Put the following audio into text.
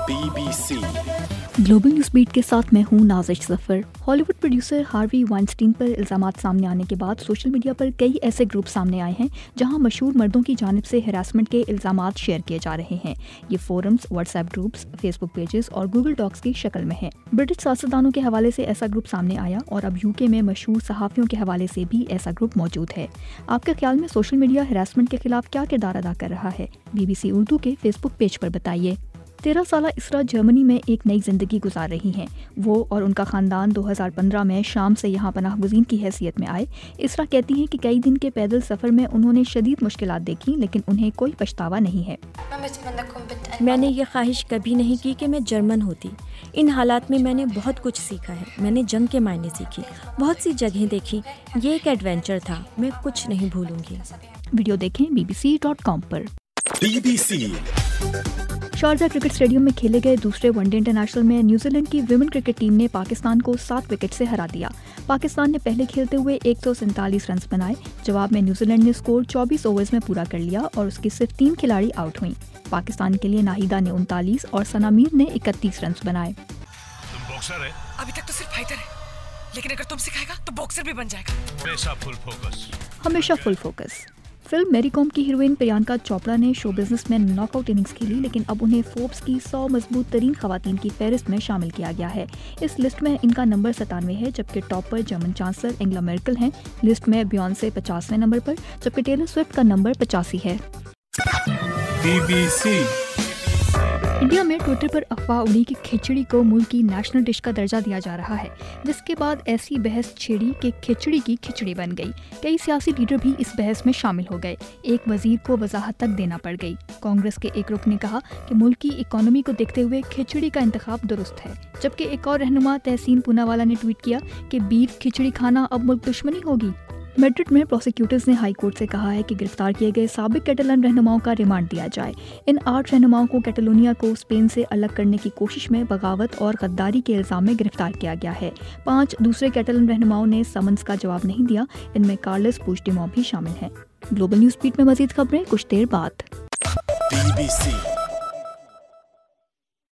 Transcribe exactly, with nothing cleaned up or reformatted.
B B C global news beat के साथ मैं हूं Nazish Zafar. Hollywood producer Harvey Weinstein पर इल्ज़ामात सामने आने के बाद सोशल मीडिया पर कई ऐसे ग्रुप सामने आए हैं जहां मशहूर मर्दों की जानिब से हैरेसमेंट के इल्ज़ामात शेयर किए जा रहे हैं। ये forums, WhatsApp groups, Facebook pages और गूगल डॉक्स की शक्ल में है। ब्रिटिश सियासतदानों के हवाले से ऐसा ग्रुप सामने आया और अब यूके में मशहूर सहाफ़ियों के हवाले से भी ऐसा ग्रुप मौजूद है। आपके ख्याल में सोशल मीडिया हैरेसमेंट के खिलाफ क्या किरदार अदा कर रहा है? बीबीसी उर्दू के फेसबुक पेज पर बताइए। तेरह साल इसरा जर्मनी में एक नई जिंदगी गुजार रही हैं। वो और उनका खानदान दो हज़ार पंद्रह में शाम से यहाँ पनाह गुज़ीन की हैसियत में आए। इसरा कहती हैं कि कई दिन के पैदल सफ़र में उन्होंने शदीद मुश्किलात देखी, लेकिन उन्हें कोई पछतावा नहीं है। मैंने ये ख्वाहिश कभी नहीं की कि मैं जर्मन होती। इन हालात में मैंने बहुत कुछ सीखा है। मैंने जंग के मायने सीखी, बहुत सी जगहें देखी। ये एक एडवेंचर था, मैं कुछ नहीं भूलूंगी। वीडियो देखें B B C dot com पर। B B C Sharjah cricket stadium में खेले गए दूसरे वनडे इंटरनेशनल में न्यूजीलैंड की विमेन क्रिकेट टीम ने पाकिस्तान को सात विकेट से हरा दिया। पाकिस्तान ने पहले खेलते हुए एक सौ सैंतालीस रन बनाए। जवाब में न्यूजीलैंड ने स्कोर चौबीस ओवर्स में पूरा कर लिया और उसकी सिर्फ तीन खिलाड़ी आउट हुई। पाकिस्तान के लिए नाहिदा ने उनतालीस और सनामीर ने इकतीस रन बनाए। तुम बॉक्सर है? अभी तक तो सिर्फ फाइटर है, लेकिन अगर तुम सिखाएगा तो बॉक्सर भी बन जाएगा। हमेशा फुल फोकस। हमेशा full focus. Film Mary Kom की हीरोइन प्रियंका चोपड़ा ने शो बिजनेस में नॉकआउट इनिंग्स खेली, लेकिन अब उन्हें फोर्ब्स की सौ मजबूत तरीन खवातीन की फहरिस्त में शामिल किया गया है। इस लिस्ट में इनका नंबर सतानवे है, जबकि टॉप पर जर्मन चांसलर एंगेला मेर्केल हैं। लिस्ट में बियॉन्से पचासवें नंबर पर, जबकि टेलर स्विफ्ट का नंबर पचासी है। बी बी सी इंडिया में ट्विटर पर अफवाह उड़ी कि खिचड़ी को मुल्क की नेशनल डिश का दर्जा दिया जा रहा है, जिसके बाद ऐसी बहस छिड़ी कि खिचड़ी की खिचड़ी बन गई। कई सियासी लीडर भी इस बहस में शामिल हो गए। एक वजीर को वजाहत तक देना पड़ गई। कांग्रेस के एक रुकन ने कहा कि मुल्क की इकोनॉमी को देखते हुए खिचड़ी का इंतखाब दुरुस्त है, जबकि एक और रहनुमा तहसीन पूनावाला ने ट्वीट किया कि बीफ खिचड़ी खाना अब मुल्क दुश्मनी होगी। मैड्रिड में प्रोसिक्यूटर्स ने हाई कोर्ट से कहा है कि गिरफ्तार किए गए साबिक कैटलन रहनुमाओं का रिमांड दिया जाए। इन आठ रहनुमाओं को कैटलोनिया को स्पेन से अलग करने की कोशिश में बगावत और गद्दारी के इल्जाम में गिरफ्तार किया गया है। पांच दूसरे कैटलन रहनुमाओं ने समन्स का जवाब नहीं दिया। इनमें कार्लोस पुigdemont भी शामिल हैं। ग्लोबल न्यूज़ बीट में मजीद खबरें कुछ देर बाद। बी बी सी